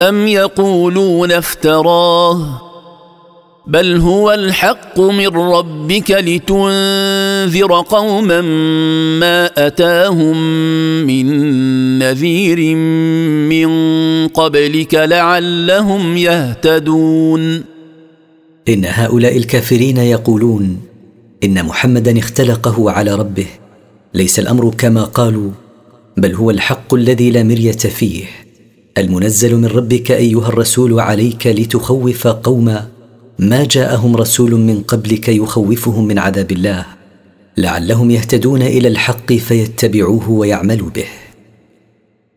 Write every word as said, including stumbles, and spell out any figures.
أم يقولون افتراه بل هو الحق من ربك لتنذر قوما ما أتاهم من نذير من قبلك لعلهم يهتدون. إن هؤلاء الكافرين يقولون إن محمدا اختلقه على ربه، ليس الأمر كما قالوا، بل هو الحق الذي لا مرية فيه، المنزل من ربك أيها الرسول عليك لتخوف قوما ما جاءهم رسول من قبلك يخوفهم من عذاب الله، لعلهم يهتدون إلى الحق فيتبعوه ويعملوا به.